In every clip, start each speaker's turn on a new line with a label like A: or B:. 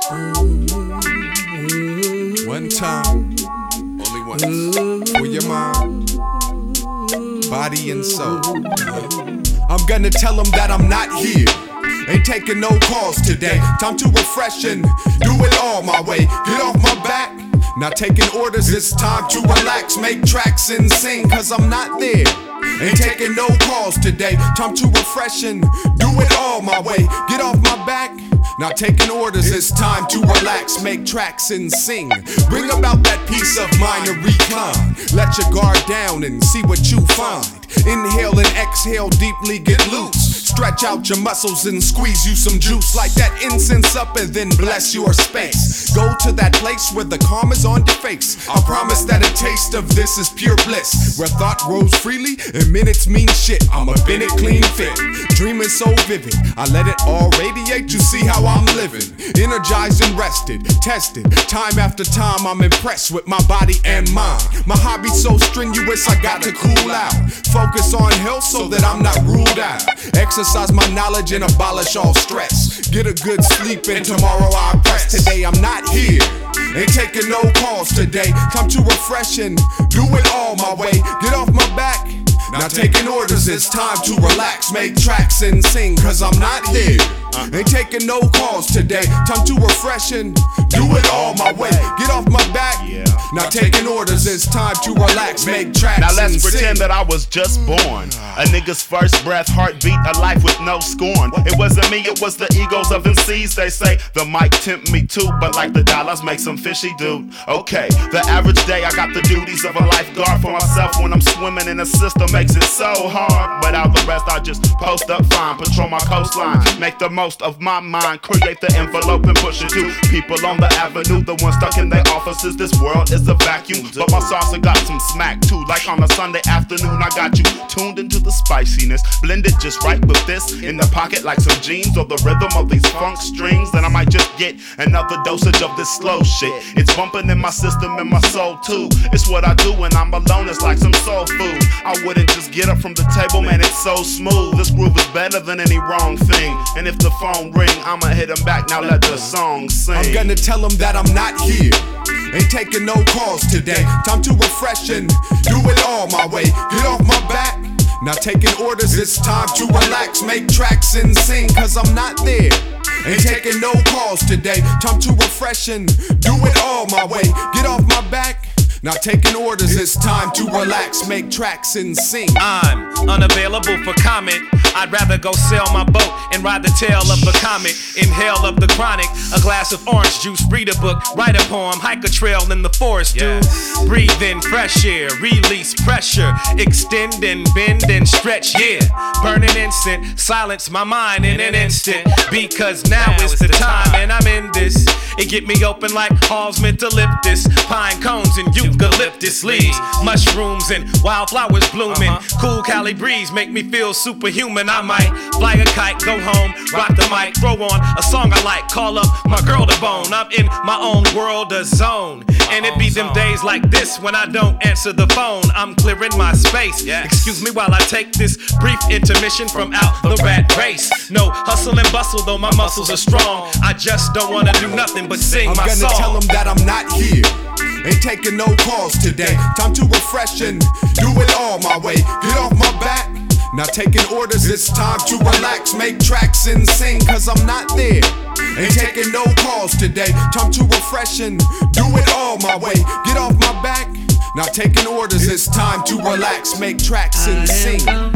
A: One time, only once, for your mind, body and soul. I'm gonna tell them that I'm not here. Ain't taking no calls today. Time to refresh and do it all my way. Get off my back, not taking orders. It's time to relax, make tracks and sing, cause I'm not there. Ain't taking no calls today. Time to refresh and do it all my way. Get off my back, not taking orders. It's time to relax, make tracks and sing. Bring about that peace of mind and recline. Let your guard down and see what you find. Inhale and exhale deeply, get loose. Stretch out your muscles and squeeze you some juice. Light that incense up and then bless your space. Go to that place where the calm is on your face. I promise that a taste of this is pure bliss, where thought grows freely and minutes mean shit. I'm a Bennett clean fit, dreaming so vivid. I let it all radiate, you see how I'm living. Energized and rested, tested. Time after time I'm impressed with my body and mind. My hobby's so strenuous I gotta cool out. Focus on health so that I'm not ruled out. Exercise my knowledge and abolish all stress. Get a good sleep and tomorrow I press. Today I'm not here, ain't taking no calls today. Time to refresh and do it all my way. Get off my back, not taking orders. It's time to relax, make tracks and sing, cause I'm not here. Ain't taking no calls today. Time to refresh and do it all my way. Get off my back, not taking orders. It's time to relax, make tracks and sing.
B: Now let's pretend that I was just born. A nigga's first breath, heartbeat, a life with no scorn. It wasn't me, it was the egos of MCs. They say the mic tempt me too, but like the dollars make some fishy dude. Okay, the average day I got the duties of a lifeguard for myself. When I'm swimming in the system makes it so hard, but all the rest I just post up fine. Patrol my coastline, make the most of my mind. Create the envelope and push it to people on the avenue, the ones stuck in their offices. This world is a vacuum, but my salsa got some smack too. Like on a Sunday afternoon, I got you tuned into the spiciness, blended just right with this in the pocket like some jeans, or the rhythm of these funk strings. Then I might just get another dosage of this slow shit. It's bumping in my system and my soul too. It's what I do when I'm alone, it's like some soul food. I wouldn't just get up from the table, man, it's so smooth. This groove is better than any wrong thing, and if the phone ring, I'ma hit him back, now let the song sing.
A: I'm gonna tell them that I'm not here, ain't taking no calls today. Time to refresh and do it all my way. Get off my back, not taking orders. It's time to relax, make tracks and sing, cause I'm not there. Ain't taking no calls today. Time to refresh and do it all my way. Get off my back, not taking orders. It's time to relax, make tracks and sing.
C: I'm unavailable for comment. I'd rather go sail my boat and ride the tail of a comet. Inhale up the chronic, a glass of orange juice. Read a book, write a poem, hike a trail in the forest, dude. Breathe in fresh air, release pressure. Extend and bend and stretch, yeah. Burning incense, silence my mind in an instant. Because now is the time and I'm in this. It get me open like Hall's Mentholyptus. Pine cones and eucalyptus leaves. Mushrooms and wildflowers blooming. Cool Cali breeze make me feel superhuman. I might fly a kite, go home, rock the mic, throw on a song I like, call up my girl to bone. I'm in my own world, a zone. And it be them days like this when I don't answer the phone. I'm clearing my space. Excuse me while I take this brief intermission from out the rat race. No hustle and bustle, though my muscles are strong. I just don't wanna do nothing but sing my song.
A: I'm gonna tell them that I'm not here, ain't taking no calls today. Time to refresh and do it all my way. Get off my back, not taking orders. It's time to relax, make tracks and sing, cause I'm not there. Ain't taking no calls today. Time to refresh and do it all my way. Get off my back, not taking orders. It's time to relax, make tracks and sing.
D: I'm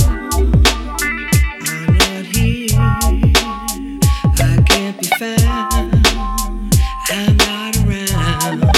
D: not here, I can't be found, I'm not around.